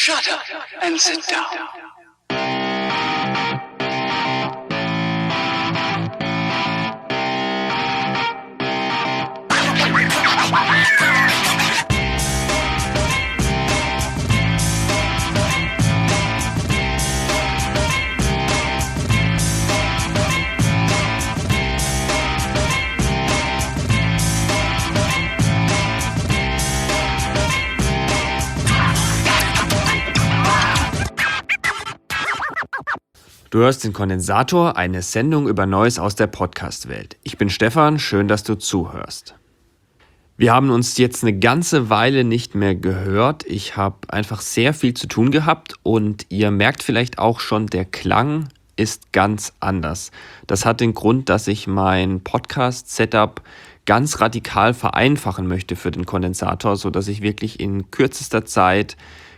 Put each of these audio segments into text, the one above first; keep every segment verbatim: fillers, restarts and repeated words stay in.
Shut up and sit down. Du hörst den Kondensator, eine Sendung über Neues aus der Podcast-Welt. Ich bin Stefan, schön, dass du zuhörst. Wir haben uns jetzt eine ganze Weile nicht mehr gehört. Ich habe einfach sehr viel zu tun gehabt und ihr merkt vielleicht auch schon, der Klang ist ganz anders. Das hat den Grund, dass ich mein Podcast-Setup ganz radikal vereinfachen möchte für den Kondensator, sodass ich wirklich in kürzester Zeit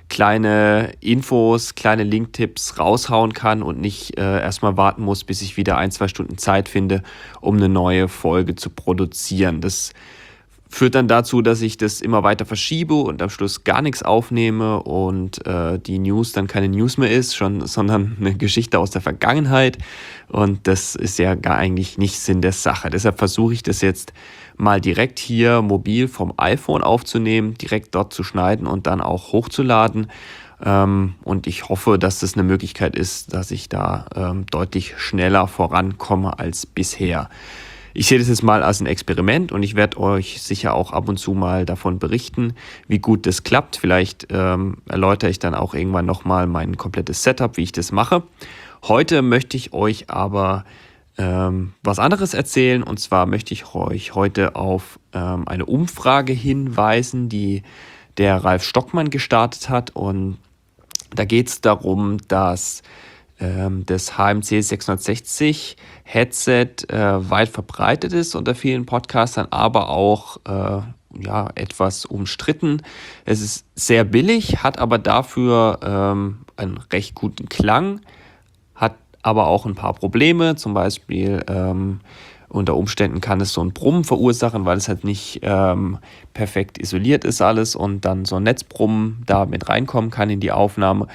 kleine Infos, kleine Linktipps raushauen kann und nicht äh, erstmal warten muss, bis ich wieder ein, zwei Stunden Zeit finde, um eine neue Folge zu produzieren. Das führt dann dazu, dass ich das immer weiter verschiebe und am Schluss gar nichts aufnehme und äh, die News dann keine News mehr ist, schon, sondern eine Geschichte aus der Vergangenheit. Und das ist ja gar eigentlich nicht Sinn der Sache. Deshalb versuche ich das jetzt mal direkt hier mobil vom iPhone aufzunehmen, direkt dort zu schneiden und dann auch hochzuladen. Ähm, und ich hoffe, dass das eine Möglichkeit ist, dass ich da ähm, deutlich schneller vorankomme als bisher. Ich sehe das jetzt mal als ein Experiment und ich werde euch sicher auch ab und zu mal davon berichten, wie gut das klappt. Vielleicht ähm, erläutere ich dann auch irgendwann nochmal mein komplettes Setup, wie ich das mache. Heute möchte ich euch aber ähm, was anderes erzählen, und zwar möchte ich euch heute auf ähm, eine Umfrage hinweisen, die der Ralf Stockmann gestartet hat, und da geht es darum, dass ähm, das H M C sechshundertsechzig Headset äh, weit verbreitet ist unter vielen Podcastern, aber auch äh, ja, etwas umstritten. Es ist sehr billig, hat aber dafür ähm, einen recht guten Klang, hat aber auch ein paar Probleme. Zum Beispiel ähm, unter Umständen kann es so ein Brummen verursachen, weil es halt nicht ähm, perfekt isoliert ist alles und dann so ein Netzbrummen da mit reinkommen kann in die Aufnahme.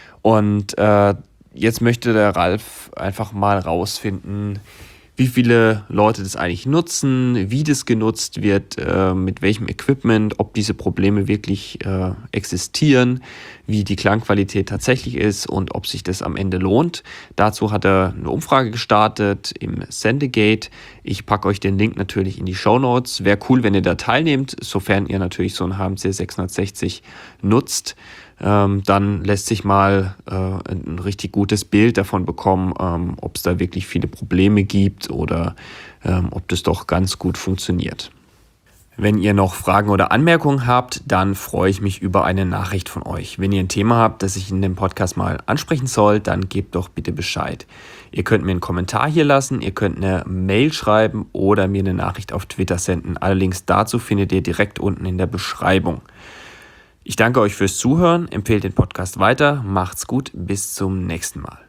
Und äh, jetzt möchte der Ralf einfach mal rausfinden, wie viele Leute das eigentlich nutzen, wie das genutzt wird, äh, mit welchem Equipment, ob diese Probleme wirklich äh, existieren, wie die Klangqualität tatsächlich ist und ob sich das am Ende lohnt. Dazu hat er eine Umfrage gestartet im Sendegate. Ich packe euch den Link natürlich in die Shownotes. Wäre cool, wenn ihr da teilnehmt, sofern ihr natürlich so ein H M C sechshundertsechzig nutzt. Ähm, dann lässt sich mal äh, ein richtig gutes Bild davon bekommen, ähm, ob es da wirklich viele Probleme gibt oder ähm, ob das doch ganz gut funktioniert. Wenn ihr noch Fragen oder Anmerkungen habt, dann freue ich mich über eine Nachricht von euch. Wenn ihr ein Thema habt, das ich in dem Podcast mal ansprechen soll, dann gebt doch bitte Bescheid. Ihr könnt mir einen Kommentar hier lassen, ihr könnt eine Mail schreiben oder mir eine Nachricht auf Twitter senden. Alle Links dazu findet ihr direkt unten in der Beschreibung. Ich danke euch fürs Zuhören, empfehlt den Podcast weiter, macht's gut, bis zum nächsten Mal.